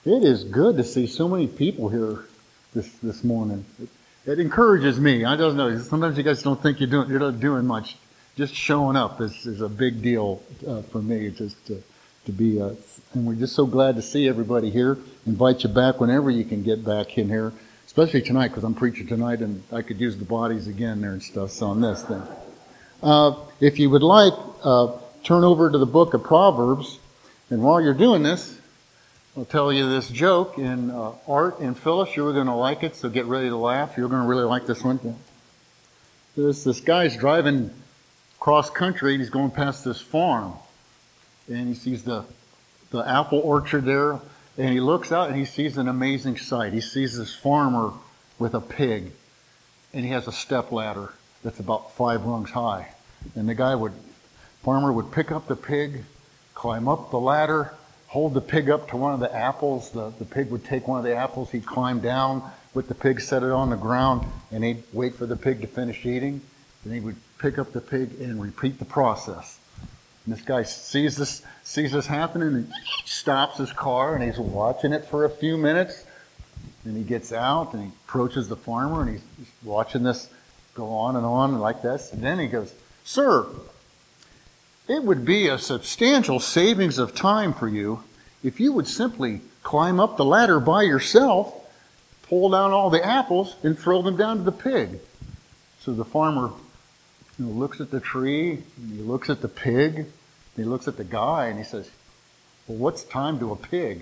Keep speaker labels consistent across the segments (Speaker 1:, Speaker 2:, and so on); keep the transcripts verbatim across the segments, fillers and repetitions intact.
Speaker 1: It is good to see so many people here this this morning. It, it encourages me. I don't know. Sometimes you guys don't think you're doing you're not doing much. Just showing up is, is a big deal uh, for me. Just to to be, uh, and we're just so glad to see everybody here. Invite you back whenever you can get back in here, especially tonight because I'm preaching tonight and I could use the bodies again there and stuff. So on this thing, uh, if you would like, uh, turn over to the book of Proverbs, and while you're doing this, I'll tell you this joke, and uh, Art and Phyllis, you're going to like it, so get ready to laugh. You're going to really like this one. There's this guy's driving cross country, and he's going past this farm, and he sees the the apple orchard there, and he looks out and he sees an amazing sight. He sees this farmer with a pig, and he has a step ladder that's about five rungs high. And the guy would, farmer would pick up the pig, climb up the ladder, hold the pig up to one of the apples. The, the pig would take one of the apples. He'd climb down with the pig, set it on the ground, and he'd wait for the pig to finish eating. Then he would pick up the pig and repeat the process. And this guy sees this sees this happening and stops his car and he's watching it for a few minutes. Then he gets out and he approaches the farmer and he's, he's watching this go on and on like this. And then he goes, "Sir, it would be a substantial savings of time for you if you would simply climb up the ladder by yourself, pull down all the apples, and throw them down to the pig." So the farmer, you know, looks at the tree, and he looks at the pig, and he looks at the guy, and he says, "Well, what's time to a pig?"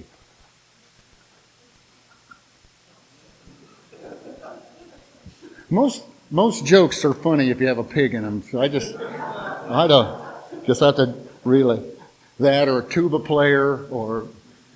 Speaker 1: Most most jokes are funny if you have a pig in them. So I just, I don't. Just have to relay that, or a tuba player, or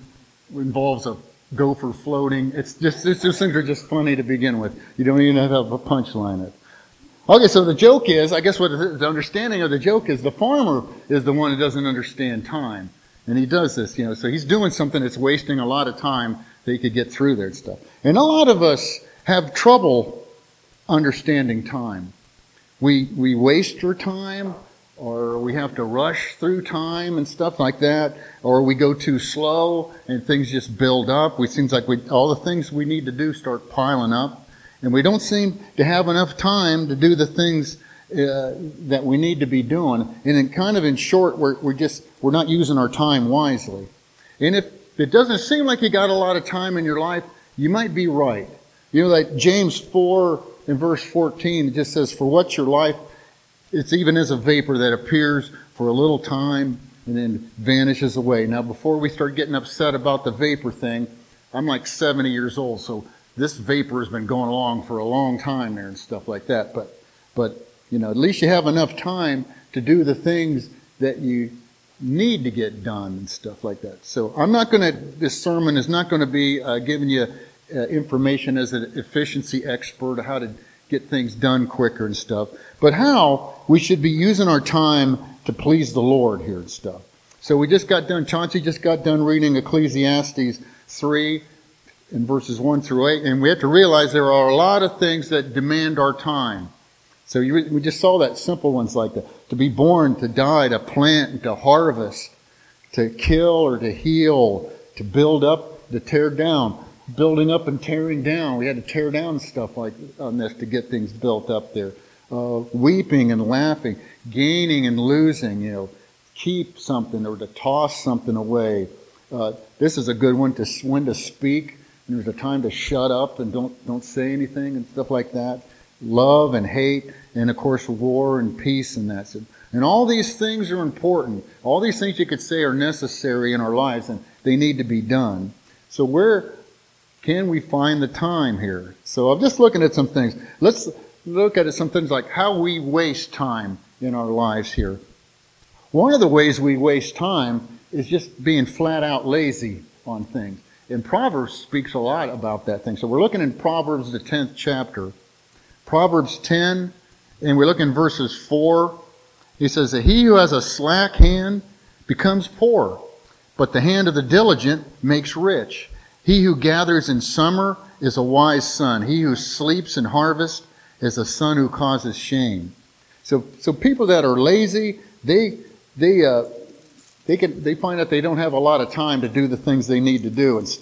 Speaker 1: involves a gopher floating. It's just, it's just things are just funny to begin with. You don't even have to have a punchline it. Okay, so the joke is, I guess what the understanding of the joke is, the farmer is the one who doesn't understand time. And he does this, you know, so he's doing something that's wasting a lot of time that he could get through there and stuff. And a lot of us have trouble understanding time. We, we waste our time, or we have to rush through time and stuff like that, or we go too slow and things just build up. We seems like we, all the things we need to do start piling up, and we don't seem to have enough time to do the things uh, that we need to be doing. And in kind of in short, we're, we're just we're not using our time wisely. And if it doesn't seem like you got a lot of time in your life, you might be right. You know, like James four in verse fourteen, it just says, "For what's your life? It's even as a vapor that appears for a little time and then vanishes away." Now, before we start getting upset about the vapor thing, I'm like seventy years old, so this vapor has been going along for a long time there and stuff like that. But, but you know, at least you have enough time to do the things that you need to get done and stuff like that. So I'm not going to, this sermon is not going to be uh, giving you uh, information as an efficiency expert of how to get things done quicker and stuff, but how we should be using our time to please the Lord here and stuff. So we just got done, Chauncey just got done reading Ecclesiastes three in verses one through eight, and we have to realize there are a lot of things that demand our time. So you, we just saw that simple ones like that. To be born, to die, to plant, to harvest, to kill or to heal, to build up, to tear down. Building up and tearing down. We had to tear down stuff like on this to get things built up there. Uh, weeping and laughing, gaining and losing, you know, keep something or to toss something away. Uh, this is a good one, to when to speak. And there's a time to shut up and don't don't say anything and stuff like that. Love and hate, and of course war and peace and that. So, and all these things are important. All these things you could say are necessary in our lives, and they need to be done. So where can we find the time here? So I'm just looking at some things. Let's look at some things like how we waste time in our lives here. One of the ways we waste time is just being flat out lazy on things. And Proverbs speaks a lot about that thing. So we're looking in Proverbs, the tenth chapter. Proverbs ten, and we look in verses four. He says that he who has a slack hand becomes poor, but the hand of the diligent makes rich. He who gathers in summer is a wise son. He who sleeps in harvest is a son who causes shame. So, so people that are lazy, they they uh, they can they find that they don't have a lot of time to do the things they need to do and stuff.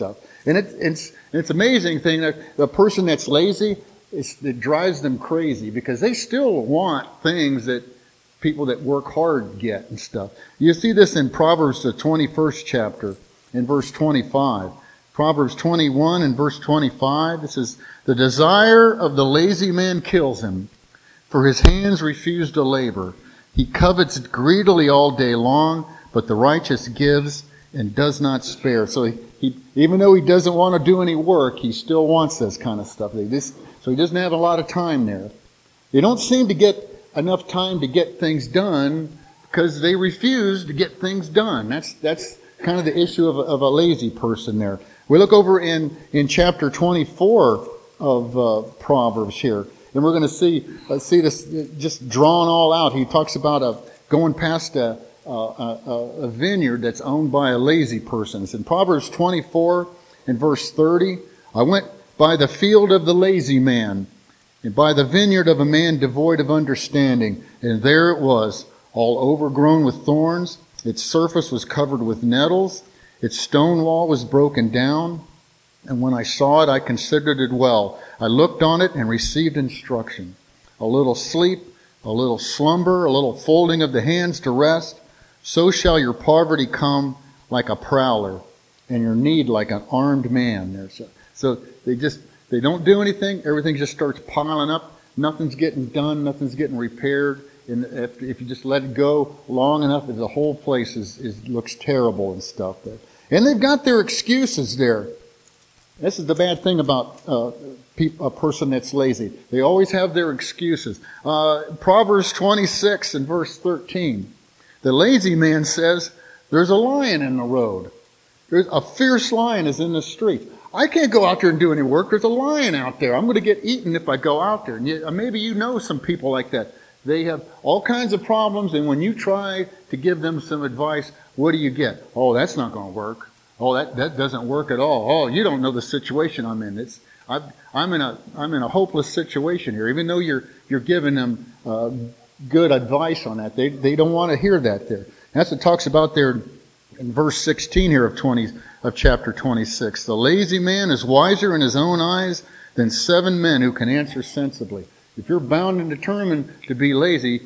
Speaker 1: And it, it's it's amazing thing that the person that's lazy, it's, it drives them crazy because they still want things that people that work hard get and stuff. You see this in Proverbs, the twenty-first chapter, in verse twenty-five. Proverbs twenty-one and verse twenty-five, it says, "The desire of the lazy man kills him, for his hands refuse to labor. He covets greedily all day long, but the righteous gives and does not spare." So he, he even though he doesn't want to do any work, he still wants this kind of stuff. They just, so he doesn't have a lot of time there. They don't seem to get enough time to get things done because they refuse to get things done. That's that's kind of the issue of a, of a lazy person there. We look over in, in chapter twenty-four of uh, Proverbs here, and we're going to see uh, see this just drawn all out. He talks about a, going past a, a, a, a vineyard that's owned by a lazy person. It's in Proverbs twenty-four and verse thirty. "I went by the field of the lazy man, and by the vineyard of a man devoid of understanding, and there it was, all overgrown with thorns. Its surface was covered with nettles. Its stone wall was broken down. And when I saw it, I considered it well. I looked on it and received instruction. A little sleep, a little slumber, a little folding of the hands to rest. So shall your poverty come like a prowler, and your need like an armed man." There's a, so they just, they don't do anything. Everything just starts piling up. Nothing's getting done. Nothing's getting repaired. And if, if you just let it go long enough, the whole place is, is looks terrible and stuff there. And they've got their excuses there. This is the bad thing about uh, pe- a person that's lazy. They always have their excuses. Uh, Proverbs twenty-six and verse thirteen. "The lazy man says, there's a lion in the road. There's a fierce lion is in the street. I can't go out there and do any work. There's a lion out there. I'm going to get eaten if I go out there." And you, maybe you know some people like that. They have all kinds of problems, and when you try to give them some advice, what do you get? "Oh, that's not going to work. Oh, that, that doesn't work at all. Oh, you don't know the situation I'm in. It's I've, I'm in a I'm in a hopeless situation here." Even though you're you're giving them uh, good advice on that, they they don't want to hear that there. That's what it talks about there in verse sixteen here of twenty of chapter twenty-six. "The lazy man is wiser in his own eyes than seven men who can answer sensibly." If you're bound and determined to be lazy,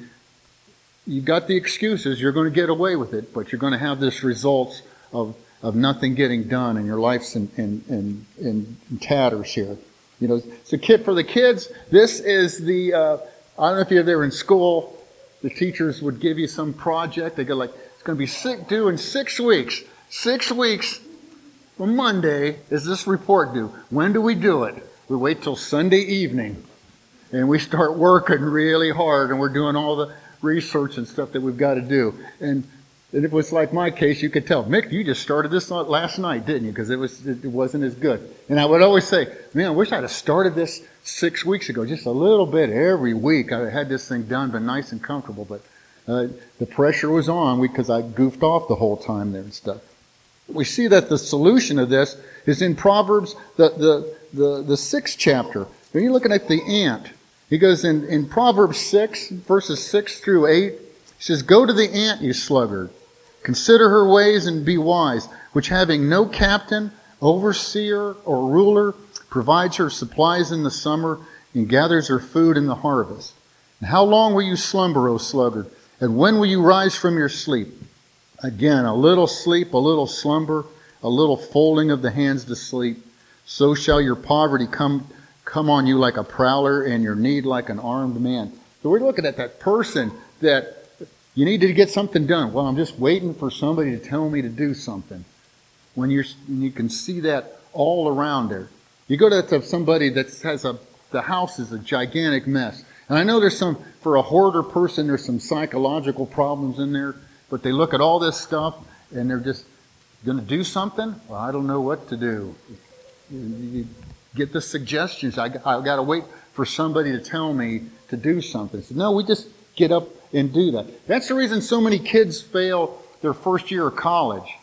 Speaker 1: you've got the excuses. You're going to get away with it, but you're going to have this results of of nothing getting done, and your life's in in, in, in tatters here. You know, so kid for the kids, this is the. Uh, I don't know if you're there in school. The teachers would give you some project. They go like, it's going to be sick due in six weeks. Six weeks from Monday is this report due. When do we do it? We wait till Sunday evening. And we start working really hard, and we're doing all the research and stuff that we've got to do. And, and if it was like my case, you could tell, "Mick, you just started this last night, didn't you?" Because it was it wasn't as good. And I would always say, "Man, I wish I'd have started this six weeks ago, just a little bit every week. I had this thing done, been nice and comfortable." But uh, the pressure was on because I goofed off the whole time there and stuff. We see that the solution of this is in Proverbs, the the the, the sixth chapter. When you're looking at the ant. He goes in, in Proverbs six, verses six through eight, he says, "Go to the ant, you sluggard. Consider her ways and be wise, which having no captain, overseer, or ruler, provides her supplies in the summer and gathers her food in the harvest. And how long will you slumber, O sluggard? And when will you rise from your sleep?" Again, a little sleep, a little slumber, a little folding of the hands to sleep. So shall your poverty come come on you like a prowler, and your need like an armed man. So we're looking at that person that you need to get something done. Well, I'm just waiting for somebody to tell me to do something. When you're, you can see that all around there. You go to somebody that has a, the house is a gigantic mess. And I know there's some, for a hoarder person, there's some psychological problems in there, but they look at all this stuff and they're just going to do something. Well, I don't know what to do. You, you, Get the suggestions. I, I've got to wait for somebody to tell me to do something. So, no, we just get up and do that. That's the reason so many kids fail their first year of college.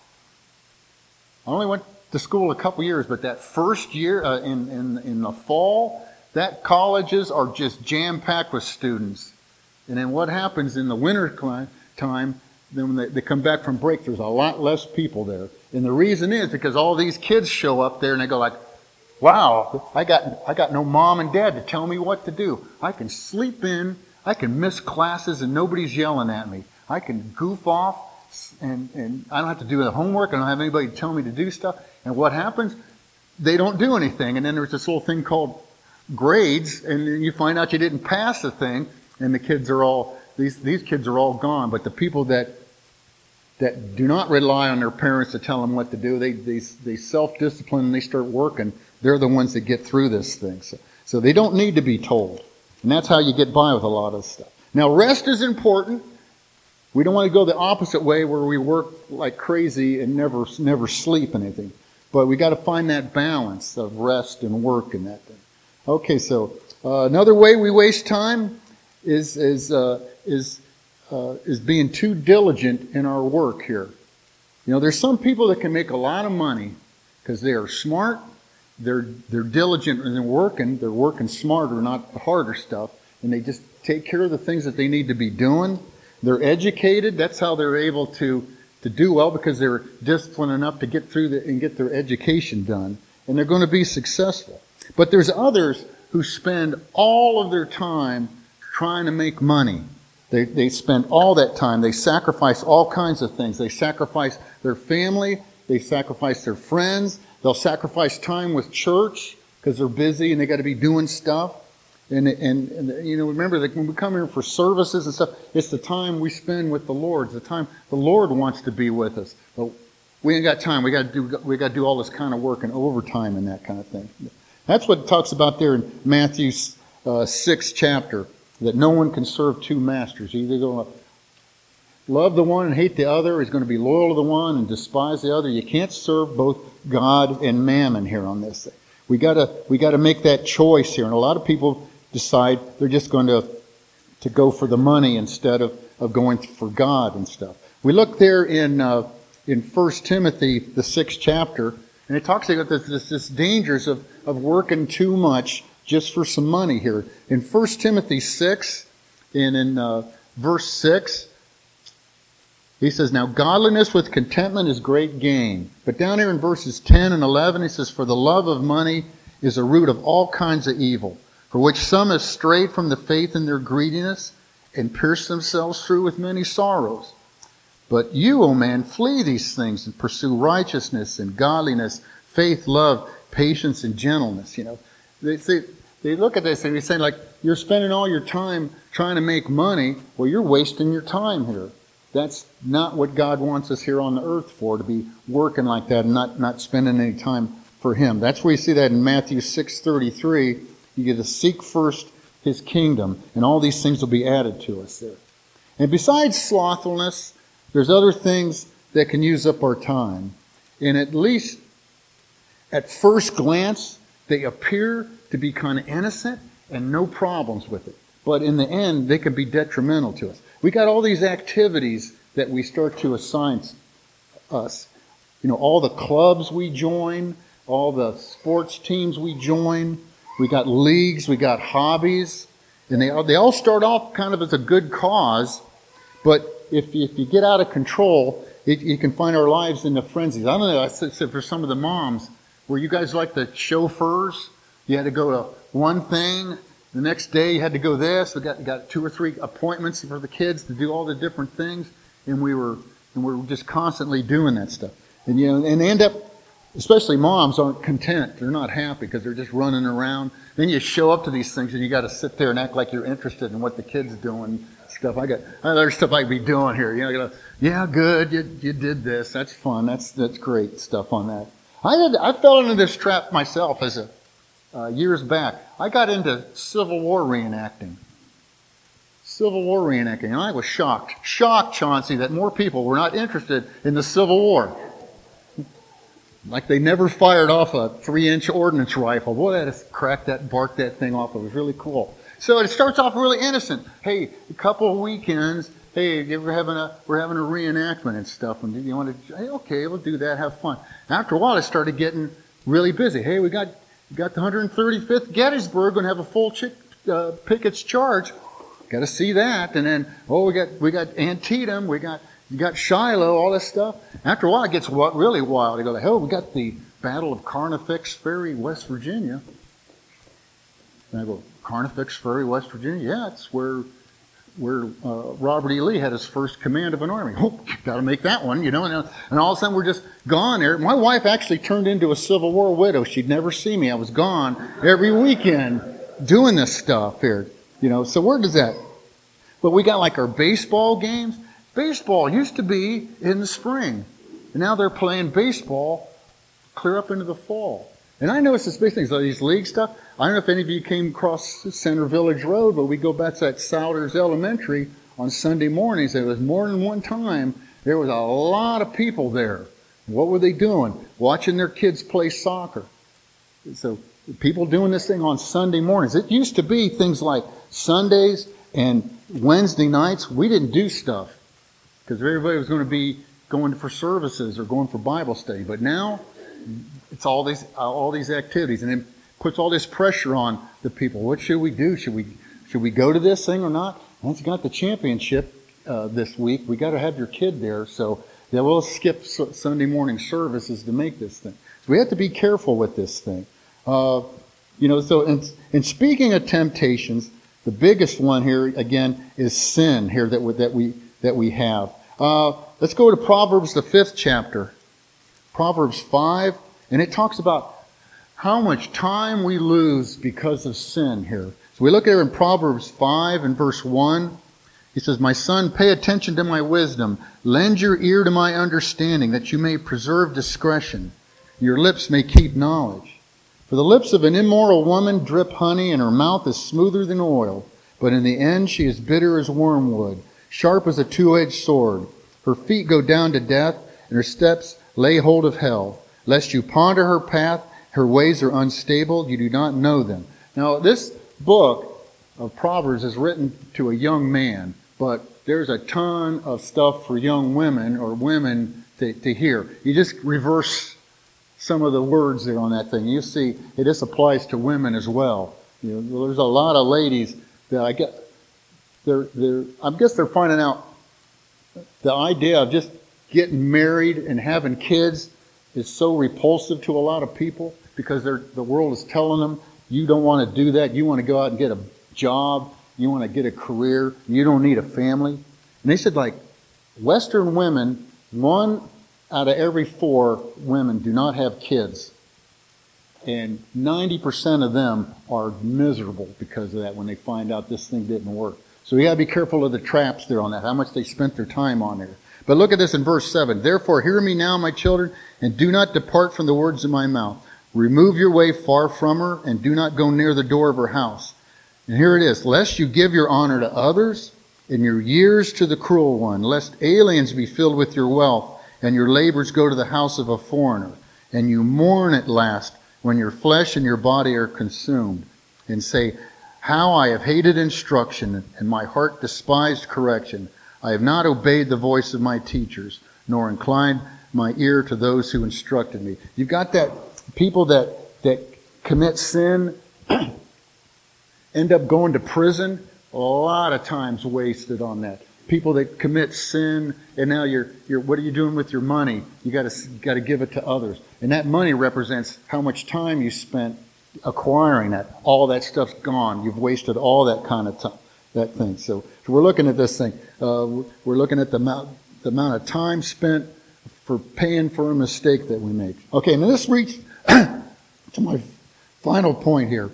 Speaker 1: I only went to school a couple years, but that first year uh, in, in, in the fall, that colleges are just jam-packed with students. And then what happens in the winter time, then when they, they come back from break, there's a lot less people there. And the reason is because all these kids show up there and they go like, wow, I got I got no mom and dad to tell me what to do. I can sleep in, I can miss classes and nobody's yelling at me. I can goof off and, and I don't have to do the homework. I don't have anybody to tell me to do stuff. And what happens? They don't do anything. And then there's this little thing called grades, and then you find out you didn't pass the thing, and the kids are all, these these kids are all gone. But the people that that do not rely on their parents to tell them what to do, they they, they self-discipline and they start working. They're the ones that get through this thing. So, so they don't need to be told. And that's how you get by with a lot of stuff. Now, rest is important. We don't want to go the opposite way where we work like crazy and never never sleep and anything. But we got to find that balance of rest and work and that thing. Okay, so uh, another way we waste time is is uh, is uh, is being too diligent in our work here. You know, there's some people that can make a lot of money because they are smart, they're they're diligent in their working, they're working smarter, not the harder stuff, and they just take care of the things that they need to be doing. They're educated. That's how they're able to to do well, because they're disciplined enough to get through the, and get their education done, and they're going to be successful. But there's others who spend all of their time trying to make money. They they spend all that time. They sacrifice all kinds of things. They sacrifice their family. They sacrifice their friends. They'll sacrifice time with church because they're busy and they got to be doing stuff. And, and, and, you know, remember that when we come here for services and stuff, it's the time we spend with the Lord. It's the time the Lord wants to be with us. But we ain't got time. We got to do, we got to do all this kind of work and overtime and that kind of thing. That's what it talks about there in Matthew uh, sixth chapter, that no one can serve two masters. You're either going to love the one and hate the other, or he's going to be loyal to the one and despise the other. You can't serve both God and mammon here on this thing. We got to we got to make that choice here. And a lot of people decide they're just going to to go for the money instead of, of going for God and stuff. We look there in uh, in First Timothy, the sixth chapter, and it talks about this, this, this dangers of, of working too much just for some money here. In First Timothy six, and in uh, verse six, he says, now godliness with contentment is great gain. But down here in verses ten and eleven, he says, for the love of money is a root of all kinds of evil, for which some have strayed from the faith in their greediness and pierced themselves through with many sorrows. But you, O man, flee these things and pursue righteousness and godliness, faith, love, patience, and gentleness. You know, they say, they look at this and they say, like, you're spending all your time trying to make money. Well, you're wasting your time here. That's not what God wants us here on the earth for, to be working like that and not, not spending any time for Him. That's where you see that in Matthew six thirty-three. You get to seek first His kingdom, and all these things will be added to us there. And besides slothfulness, there's other things that can use up our time. And at least at first glance, they appear to be kind of innocent and no problems with it. But in the end, they can be detrimental to us. We got all these activities that we start to assign us. You know, all the clubs we join, all the sports teams we join. We got leagues, we got hobbies, and they they all start off kind of as a good cause, but if if you get out of control, it, you can find our lives in the frenzies. I don't know, I said for some of the moms, were you guys like the chauffeurs? You had to go to one thing, the next day you had to go this. We got got two or three appointments for the kids to do all the different things, and we were and we were just constantly doing that stuff. And you know, and they end up, especially moms, aren't content. They're not happy because they're just running around. Then you show up to these things and you got to sit there and act like you're interested in what the kid's doing. Stuff I got other stuff I could be doing here. You know, you gotta, yeah, good. You you did this. That's fun. That's that's great stuff on that. I did. I fell into this trap myself as a uh, years back. I got into Civil War reenacting. Civil War reenacting, and I was shocked, shocked, Chauncey, that more people were not interested in the Civil War. Like they never fired off a three-inch ordnance rifle. Boy, that just cracked that, barked that thing off. It was really cool. So it starts off really innocent. Hey, a couple of weekends. Hey, we're having a we're having a reenactment and stuff. And you want to? Hey, okay, we'll do that. Have fun. After a while, it started getting really busy. Hey, we got we got the one hundred thirty-fifth Gettysburg going to have a full chick, uh, Pickett's charge. Got to see that. And then oh, we got we got Antietam. We got You got Shiloh, all this stuff. After a while, it gets really wild. You go, hell, we got the Battle of Carnifex Ferry, West Virginia. And I go, Carnifex Ferry, West Virginia? Yeah, it's where where uh, Robert E. Lee had his first command of an army. Oh, got to make that one, you know. And, and all of a sudden, we're just gone there. My wife actually turned into a Civil War widow. She'd never see me. I was gone every weekend doing this stuff here, you know. So where does that? But we got like our baseball games. Baseball used to be in the spring, and now they're playing baseball clear up into the fall. And I noticed this big thing, so these league stuff. I don't know if any of you came across Center Village Road, but we go back to that Souders Elementary on Sunday mornings. There was more than one time. There was a lot of people there. What were they doing? Watching their kids play soccer. So people doing this thing on Sunday mornings. It used to be things like Sundays and Wednesday nights. We didn't do stuff because everybody was going to be going for services or going for Bible study. But now it's all these all these activities, and it puts all this pressure on the people. What should we do? Should we should we go to this thing or not? Once you got the championship uh, this week, we got to have your kid there. So yeah, we'll skip Sunday morning services to make this thing. So we have to be careful with this thing. Uh, you know. So in, in speaking of temptations, the biggest one here again is sin. Here that we, that we that we have. Uh, let's go to Proverbs, the fifth chapter. Proverbs five, and it talks about how much time we lose because of sin here. So we look at it in Proverbs five and verse one. He says, "My son, pay attention to my wisdom. Lend your ear to my understanding, that you may preserve discretion. Your lips may keep knowledge. For the lips of an immoral woman drip honey, and her mouth is smoother than oil. But in the end she is bitter as wormwood, sharp as a two-edged sword. Her feet go down to death, and her steps lay hold of hell. Lest you ponder her path, her ways are unstable, you do not know them." Now, this book of Proverbs is written to a young man, but there's a ton of stuff for young women or women to, to hear. You just reverse some of the words there on that thing. You see, it just applies to women as well. You know, there's a lot of ladies that I get, they're, they're, I guess they're finding out the idea of just getting married and having kids is so repulsive to a lot of people because they're, the world is telling them, you don't want to do that. You want to go out and get a job. You want to get a career. You don't need a family. And they said, like, Western women, one out of every four women do not have kids. And ninety percent of them are miserable because of that when they find out this thing didn't work. So you got to be careful of the traps there on that, how much they spent their time on there. But look at this in verse seven. "Therefore hear me now, my children, and do not depart from the words of my mouth. Remove your way far from her, and do not go near the door of her house." And here it is. "Lest you give your honor to others, and your years to the cruel one, lest aliens be filled with your wealth, and your labors go to the house of a foreigner, and you mourn at last when your flesh and your body are consumed, and say, how I have hated instruction, and my heart despised correction. I have not obeyed the voice of my teachers, nor inclined my ear to those who instructed me." You've got that people that, that commit sin, end up going to prison, a lot of times wasted on that. People that commit sin, and now you're, you're what are you doing with your money? You got to got to give it to others. And that money represents how much time you spent acquiring that. All that stuff's gone. You've wasted all that kind of time, that thing. So, so we're looking at this thing. Uh, we're looking at the amount, the amount of time spent for paying for a mistake that we make. Okay, now this reaches to my final point here.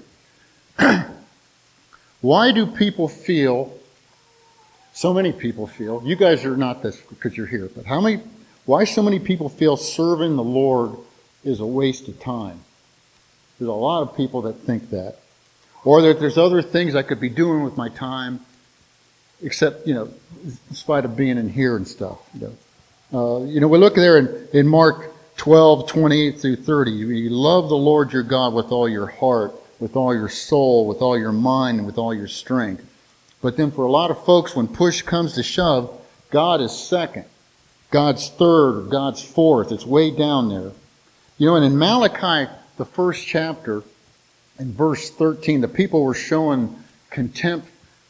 Speaker 1: Why do people feel, so many people feel, you guys are not this because you're here, but how many, why so many people feel serving the Lord is a waste of time? There's a lot of people that think that. Or that there's other things I could be doing with my time, except, you know, in spite of being in here and stuff. You know, uh, you know we look there in, in Mark twelve, twenty-eight through thirty. You love the Lord your God with all your heart, with all your soul, with all your mind, and with all your strength. But then for a lot of folks, when push comes to shove, God is second. God's third or God's fourth. It's way down there. You know, and in Malachi, the first chapter, in verse thirteen, the people were showing contempt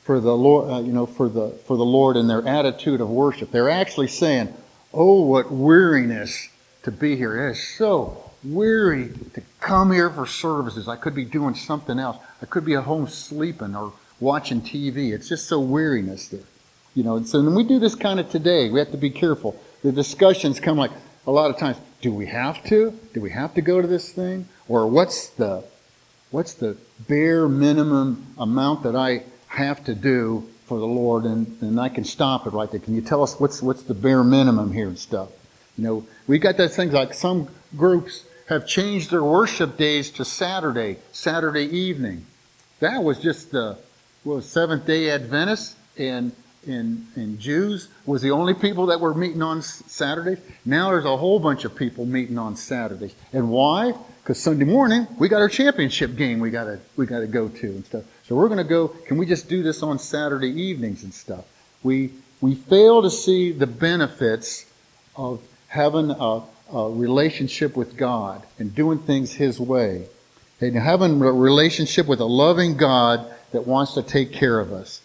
Speaker 1: for the Lord, uh, you know, for the for the Lord in their attitude of worship. They're actually saying, "Oh, what weariness to be here! It is so weary to come here for services. I could be doing something else. I could be at home sleeping or watching T V. It's just so weariness there." You know, and so when we do this kind of today, we have to be careful. The discussions come like a lot of times, do we have to? Do we have to go to this thing? Or what's the what's the bare minimum amount that I have to do for the Lord, and, and I can stop it right there. Can you tell us what's what's the bare minimum here and stuff? You know, we got those things like some groups have changed their worship days to Saturday, Saturday evening. That was just the well, Seventh Day Adventists and and and Jews was the only people that were meeting on Saturdays. Now there's a whole bunch of people meeting on Saturdays. And why? Because Sunday morning we got our championship game we gotta we gotta go to and stuff. So we're gonna go. Can we just do this on Saturday evenings and stuff? We we fail to see the benefits of having a, a relationship with God and doing things His way, and having a relationship with a loving God that wants to take care of us.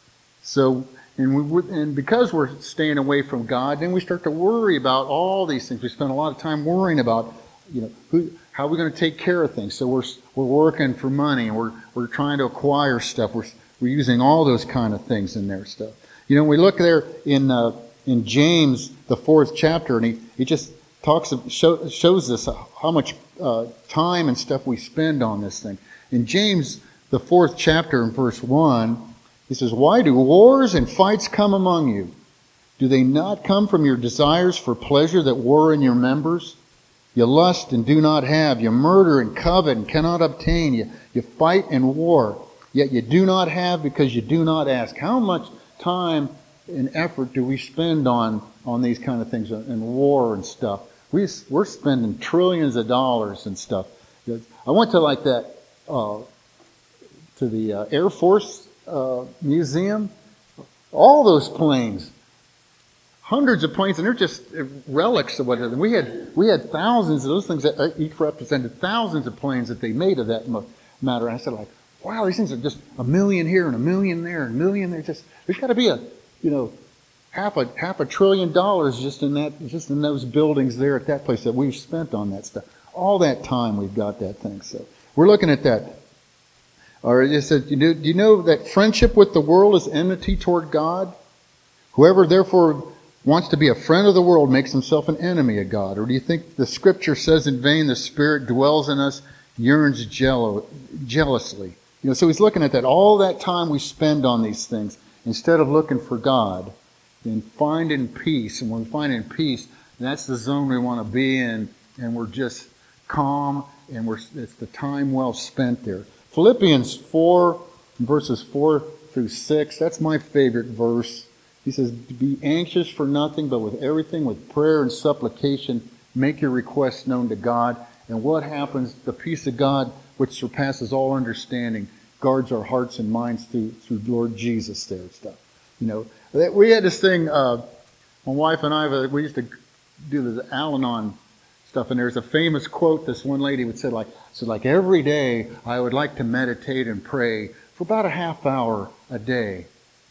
Speaker 1: So. And, we, and because we're staying away from God, then we start to worry about all these things. We spend a lot of time worrying about, you know, who, how are we going to take care of things. So we're we're working for money, and we're we're trying to acquire stuff. We're we're using all those kind of things in there stuff. You know, we look there in uh, in James the fourth chapter, and he, he just talks of, show, shows us how much uh, time and stuff we spend on this thing. In James the fourth chapter, in verse one. He says, "Why do wars and fights come among you? Do they not come from your desires for pleasure that war in your members? You lust and do not have. You murder and covet and cannot obtain. You, you fight and war, yet you do not have because you do not ask." How much time and effort do we spend on, on these kind of things, and war and stuff? We, we're spending trillions of dollars and stuff. I went to like that, uh, to the uh, Air Force Uh, museum, all those planes, hundreds of planes, and they're just relics of what. We had we had thousands of those things that each represented thousands of planes that they made of that matter. And I said, like, wow, these things are just a million here and a million there and a million there. Just there's got to be a, you know, half a half a trillion dollars just in that, just in those buildings there at that place that we've spent on that stuff. All that time we've got that thing. So we're looking at that. Or it said, do you know that friendship with the world is enmity toward God? Whoever therefore wants to be a friend of the world makes himself an enemy of God. Or do you think the Scripture says in vain the Spirit dwells in us, yearns jello, jealously? You know, so he's looking at that. All that time we spend on these things, instead of looking for God, and finding peace. And when we find in peace, that's the zone we want to be in, and we're just calm, and we're it's the time well spent there. Philippians four, verses four through six, that's my favorite verse. He says, "Be anxious for nothing, but with everything, with prayer and supplication, make your requests known to God." And what happens? The peace of God, which surpasses all understanding, guards our hearts and minds through through Lord Jesus there and stuff. You know, we had this thing, uh, my wife and I, we used to do the Al-Anon stuff, and there's a famous quote this one lady would say, like, so like every day I would like to meditate and pray for about a half hour a day.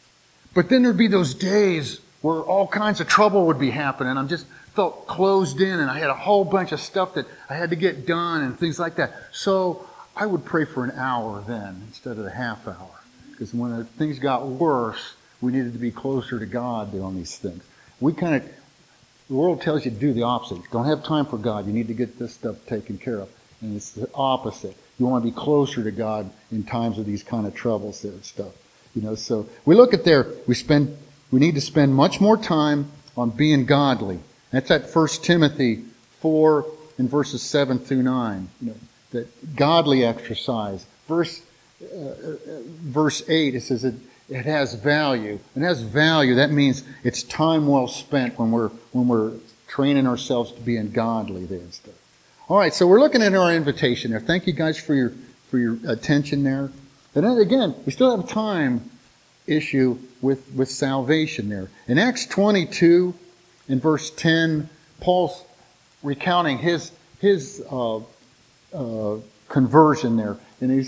Speaker 1: But then there'd be those days where all kinds of trouble would be happening. I just felt closed in, and I had a whole bunch of stuff that I had to get done and things like that. So I would pray for an hour then instead of a half hour. Because when things got worse, we needed to be closer to God on these things. We kind of, the world tells you to do the opposite. Don't have time for God. You need to get this stuff taken care of. And it's the opposite. You want to be closer to God in times of these kind of troubles there and stuff. You know, so we look at there, we spend, we need to spend much more time on being godly. That's at First Timothy four and verses seven through nine. You know, that godly exercise. Verse, uh, verse eight, it says it, it has value. And it has value, that means it's time well spent when we're, when we're training ourselves to being godly there and stuff. All right, so we're looking at our invitation there. Thank you guys for your for your attention there. And then again, we still have a time issue with, with salvation there. In Acts twenty-two, in verse ten, Paul's recounting his his uh, uh, conversion there, and he's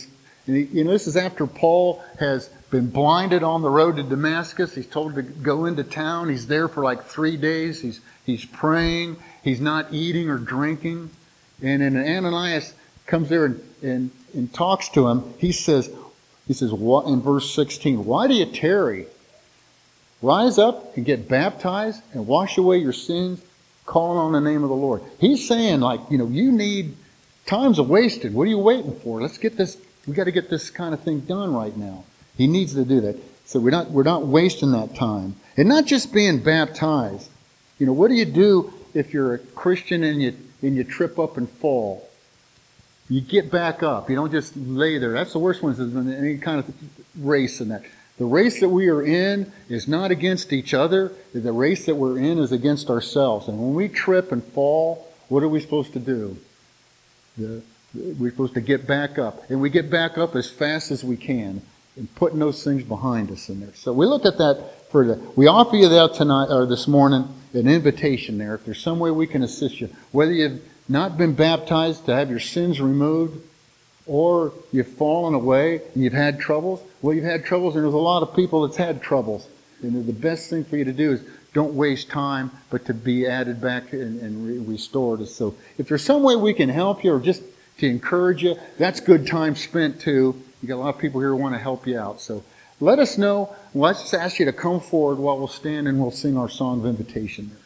Speaker 1: And he, you know, this is after Paul has been blinded on the road to Damascus. He's told to go into town. He's there for like three days. He's he's praying. He's not eating or drinking. And then Ananias comes there and, and, and talks to him. He says, he says, what in verse sixteen, why do you tarry? Rise up and get baptized and wash away your sins, calling on the name of the Lord. He's saying, like, you know, you need, time's wasted. What are you waiting for? Let's get this, we got to get this kind of thing done right now. He needs to do that. So we're not, we're not wasting that time. And not just being baptized. You know, what do you do if you're a Christian and you, and you trip up and fall? You get back up. You don't just lay there. That's the worst one, is any kind of race in that. The race that we are in is not against each other. The race that we're in is against ourselves. And when we trip and fall, what are we supposed to do? The, we're supposed to get back up. And we get back up as fast as we can, and putting those things behind us in there. So we look at that for the, we offer you that tonight, or this morning, an invitation there. If there's some way we can assist you, whether you've not been baptized to have your sins removed, or you've fallen away and you've had troubles. Well, you've had troubles, and there's a lot of people that's had troubles. And the best thing for you to do is don't waste time, but to be added back and, and re- restored. So if there's some way we can help you, or just to encourage you, that's good time spent too. You got a lot of people here who want to help you out. So let us know. Let's ask you to come forward while we'll stand and we'll sing our song of invitation.